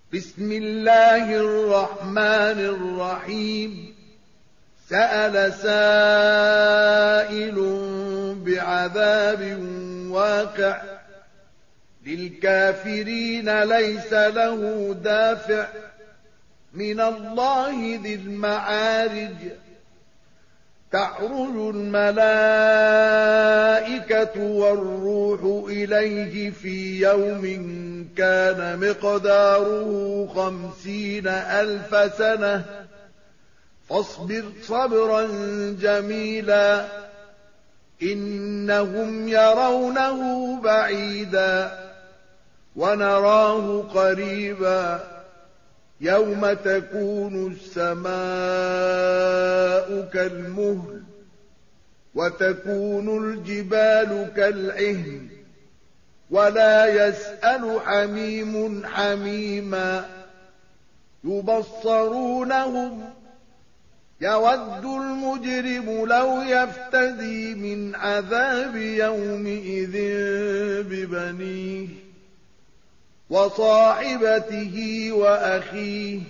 بسم الله الرحمن الرحيم سأل سائل بعذاب واقع للكافرين ليس له دافع من الله ذي المعارج تعرج الملائكة والروح إليه في يوم كان مقداره 50,000 سنة فاصبر صبرا جميلا إنهم يرونه بعيدا ونراه قريبا يوم تكون السماء كالمهل وتكون الجبال كالعهن ولا يسأل حميم حميما يبصرونهم يود المجرم لو يفتدي من عذاب يومئذ ببنيه وصاحبته وأخيه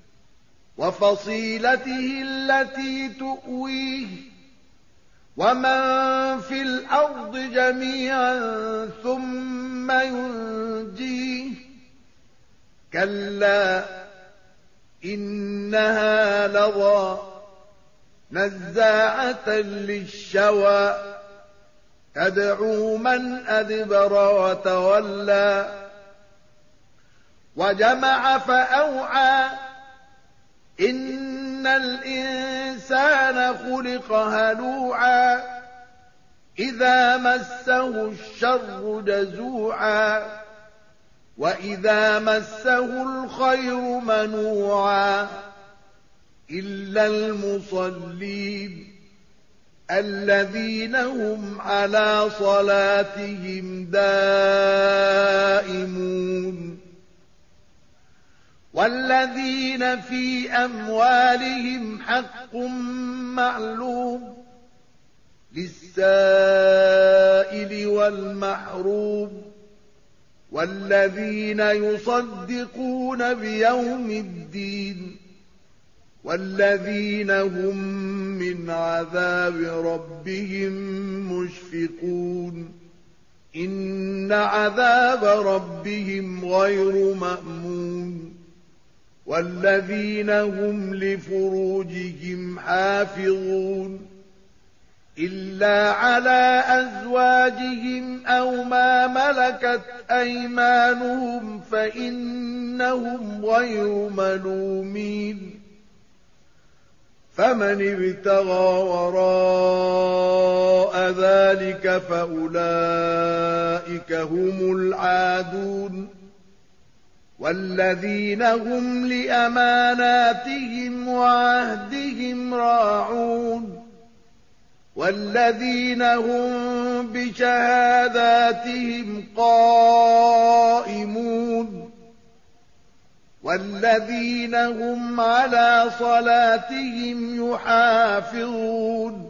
وفصيلته التي تؤويه ومن في الأرض جميعا ثم ينجيه كلا إنها لظى نزاعة للشوى تدعو من أدبر وتولى وجمع فأوعى إن الإنسان خلق هلوعا إذا مسه الشر جزوعا وإذا مسه الخير منوعا إلا المصلين الذين هم على صلاتهم دائمون والذين في أموالهم حق معلوم للسائل والمحروم والذين يصدقون بيوم الدين والذين هم من عذاب ربهم مشفقون إن عذاب ربهم غير مأمون والذين هم لفروجهم حافظون إلا على أزواجهم أو ما ملكت أيمانهم فإنهم غير ملومين فمن ابتغى وراء ذلك فأولئك هم العادون والذين هم لأماناتهم وعهدهم راعون والذين هم بشهاداتهم قائمون والذين هم على صلاتهم يحافظون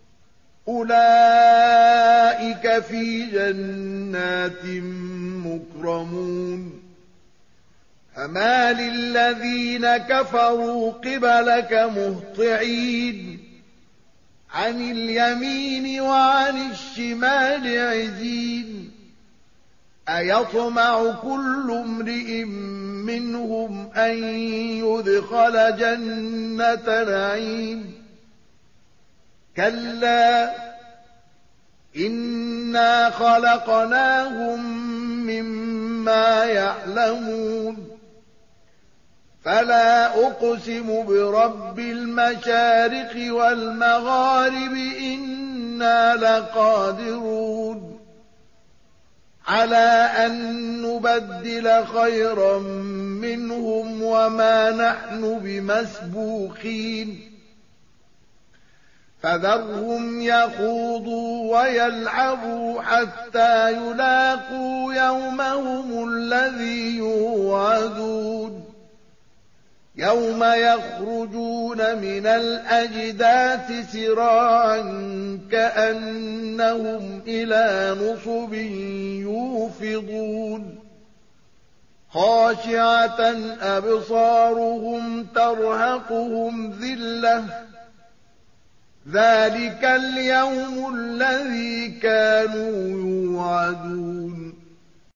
أولئك في جنات مكرمون فما للذين كفروا قبلك مهطعين عن اليمين وعن الشمال عزين أيطمع كل امرئ منهم أن يدخل جنة نعيم كلا إنا خلقناهم مما يعلمون فلا أقسم برب المشارق والمغارب إنا لقادرون على أن نبدل خيرا منهم وما نحن بمسبوقين فذرهم يخوضوا ويلعبوا حتى يلاقوا يومهم الذي يوعدون يوم يخرجون من الأجداث سراعا كأنهم إلى نصب يوفضون خاشعة أبصارهم ترهقهم ذلة ذلك اليوم الذي كانوا يوعدون